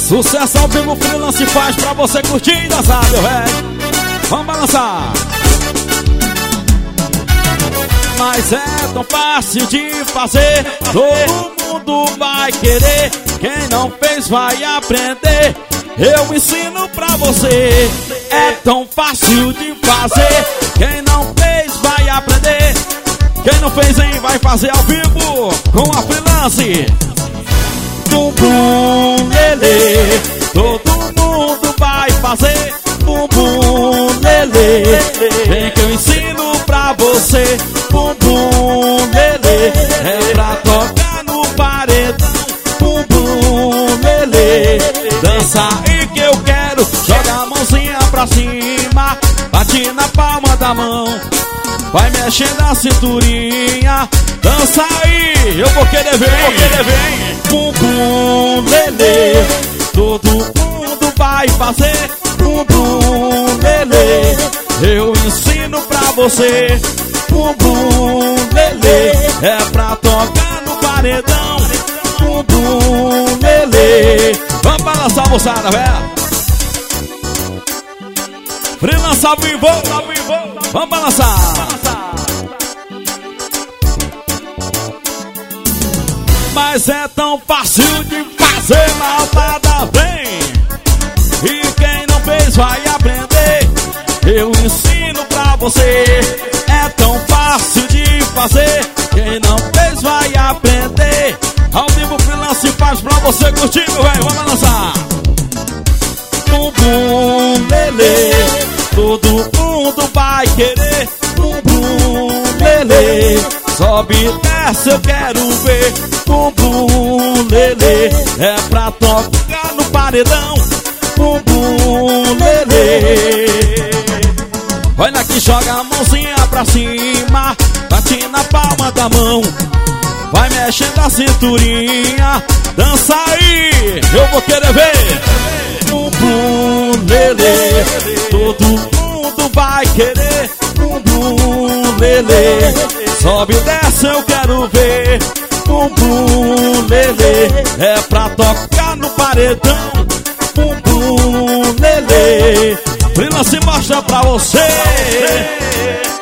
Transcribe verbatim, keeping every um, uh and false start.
Sucesso ao vivo, freelance faz pra você curtir e dançar, meu velho. Vamos balançar. Mas é tão fácil de fazer, todo mundo vai querer. Quem não fez vai aprender, eu ensino pra você. É tão fácil de fazer, quem não fez vai aprender. Quem não fez, hein, vai fazer ao vivo com a freelance. Bum bum lelê, todo mundo vai fazer. Bum bum lelê, vem que eu ensino pra você. Bum bum lelê, é pra tocar no paredão. Bum bum lelê, dança aí que eu quero. Joga a mãozinha pra cima, bate na palma da mão, vai mexendo a cinturinha. Dança aí, eu vou querer ver, vou querer ver. Bum bum lelê, todo mundo vai fazer. Bum bum lelê, eu ensino pra você. Bum bum lelê, é pra tocar no paredão. Bum bum lelê, vamos balançar, moçada, velho. Freelance ao vivo, ao vivo, vamos balançar. Mas é tão fácil de fazer, malvada vem. E quem não fez vai aprender, eu ensino pra você. É tão fácil de fazer, quem não fez vai aprender. Ao vivo freelance faz pra você curtir, meu velho, vamos lançar. Bum bum lelê, todo mundo vai querer. Bum bum lelê, sobe e desce, eu quero ver. Bum bum lelê, é pra tocar no paredão. Bum bum lelê, olha que joga a mãozinha pra cima, bate na palma da mão, vai mexendo a cinturinha. Dança aí, eu vou querer ver. Bum bum lelê, todo mundo vai querer. Bum bum lelê, sobe e desce, eu quero ver. Bum bum lelê, é pra tocar no paredão. Bum bum lelê, freelance mostra pra você.